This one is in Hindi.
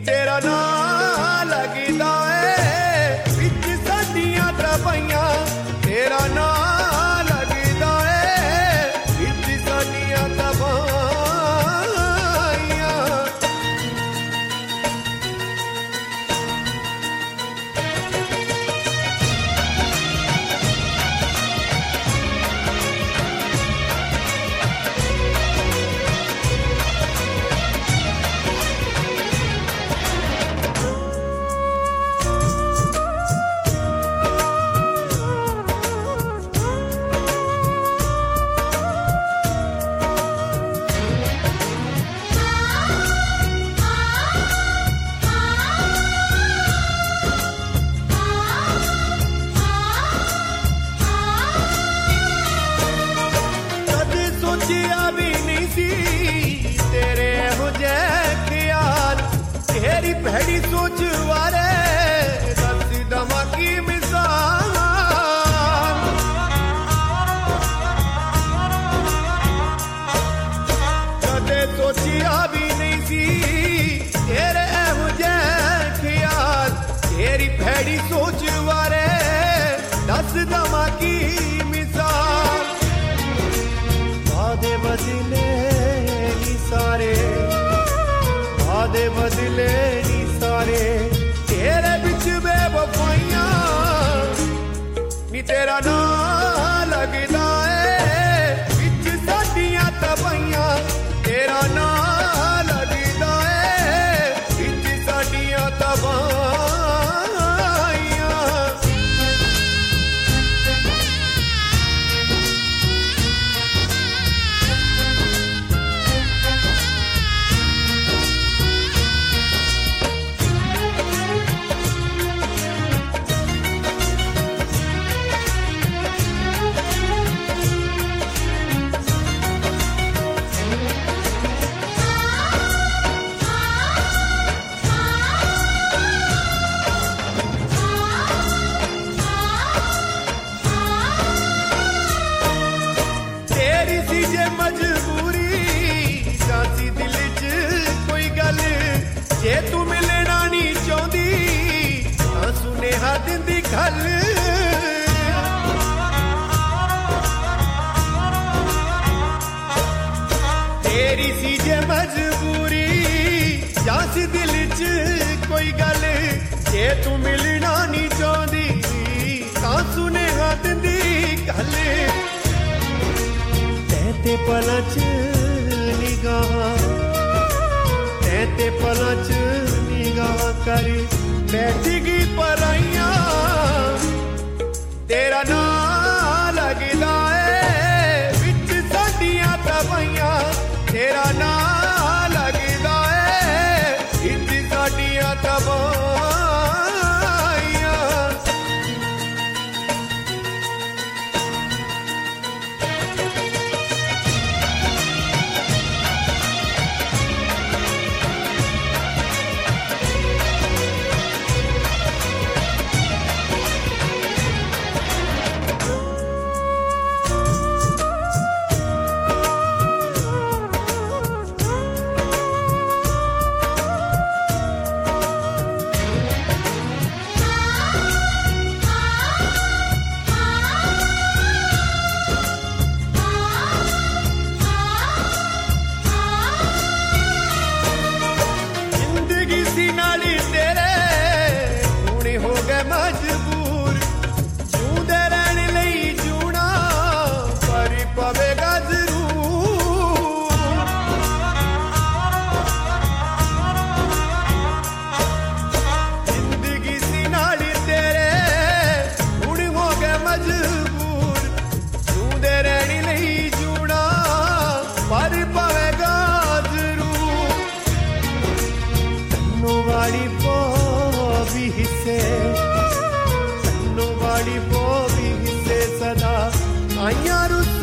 तेरा नाम लगदा है विच साडियां तबाइयां तेरा नाम लगदा है विच साडियां तबाइयां भैड़ी सोच वारे दस दमा की मिसाल कदे सोचिया भी नहीं सी तेरे एहो जै ख्याल तेरी भैड़ी सोच वारे दस दमा की मिसाल वादे बदले नी सारे वादे बदले तेरे बिच बेवफाइयां नी तेरा नाम लगदा है बिच साडियां तबाइयां तेरा नाम लगदा है बिच साडियां तबाइयां जे तू मिलना नहीं चाहती तां सुनेहा दिंदी गल तेरी सी जे मजबूरी जां सी दिल च कोई गल जे तू मिलना नहीं चाहती तां सुनेहा दिंदी गल ते पलां च निगाह ते पलां च निगाह कर बैठगी पराइयां तेरा नाम लगदा है विच साडियां तबाइयां तेरा नाम लगदा है विच साडियां तबाइयां मजबूर जूंदे रहने लई जूना पर पवेगा जरूर जिंदगी सी नाल तेरे हुण हो गए मजबूर जूंदे रहने लई जूना पर पवेगा जरूर तन्नों वाली भी हिस्से वाली वो भी हिस्से सदा आइयां